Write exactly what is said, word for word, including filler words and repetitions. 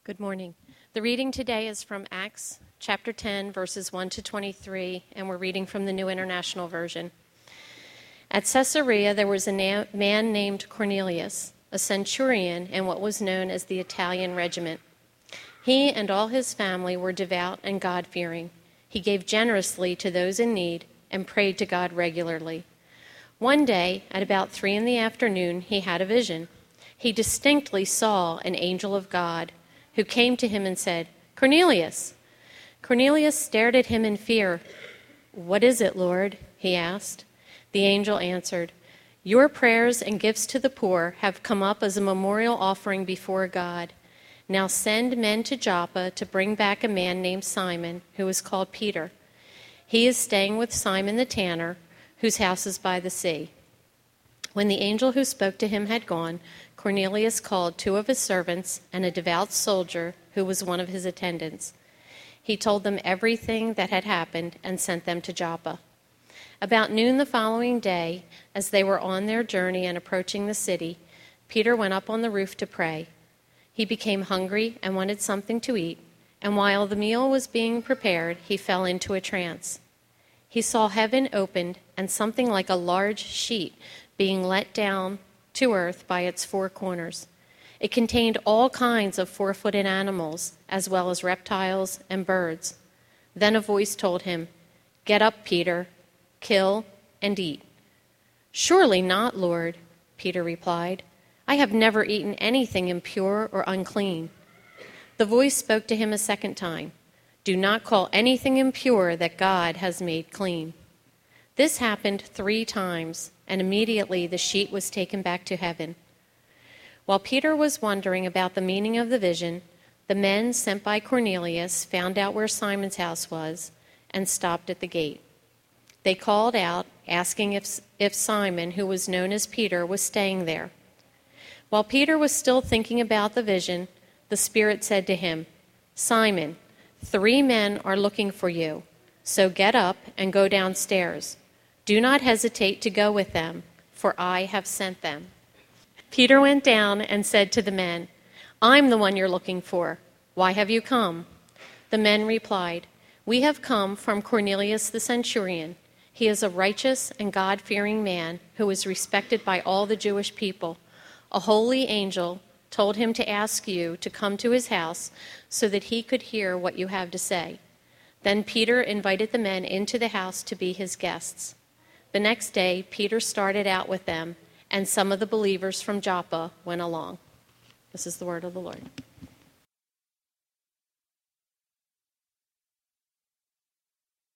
Good morning. The reading today is from Acts chapter ten, verses one to twenty-three, and we're reading from the New International Version. At Caesarea, there was a na- man named Cornelius, a centurion in what was known as the Italian regiment. He and all his family were devout and God-fearing. He gave generously to those in need and prayed to God regularly. One day, at about three in the afternoon, he had a vision. He distinctly saw an angel of God who came to him and said, "Cornelius." Cornelius stared at him in fear. "What is it, Lord?" he asked. The angel answered, "Your prayers and gifts to the poor have come up as a memorial offering before God. Now send men to Joppa to bring back a man named Simon, who is called Peter. He is staying with Simon the tanner, whose house is by the sea." When the angel who spoke to him had gone, Cornelius called two of his servants and a devout soldier who was one of his attendants. He told them everything that had happened and sent them to Joppa. About noon the following day, as they were on their journey and approaching the city, Peter went up on the roof to pray. He became hungry and wanted something to eat, and while the meal was being prepared, he fell into a trance. He saw heaven opened and something like a large sheet being let down to earth by its four corners. It contained all kinds of four-footed animals, as well as reptiles and birds. Then a voice told him, "Get up, Peter, kill and eat." "Surely not, Lord," Peter replied. "I have never eaten anything impure or unclean." The voice spoke to him a second time. "Do not call anything impure that God has made clean." This happened three times, and immediately the sheet was taken back to heaven. While Peter was wondering about the meaning of the vision, the men sent by Cornelius found out where Simon's house was and stopped at the gate. They called out, asking if, if Simon, who was known as Peter, was staying there. While Peter was still thinking about the vision, the Spirit said to him, "Simon, three men are looking for you, so get up and go downstairs. Do not hesitate to go with them, for I have sent them." Peter went down and said to the men, "I'm the one you're looking for. Why have you come?" The men replied, "We have come from Cornelius the centurion. He is a righteous and God-fearing man who is respected by all the Jewish people. A holy angel told him to ask you to come to his house so that he could hear what you have to say." Then Peter invited the men into the house to be his guests. The next day, Peter started out with them, and some of the believers from Joppa went along. This is the word of the Lord.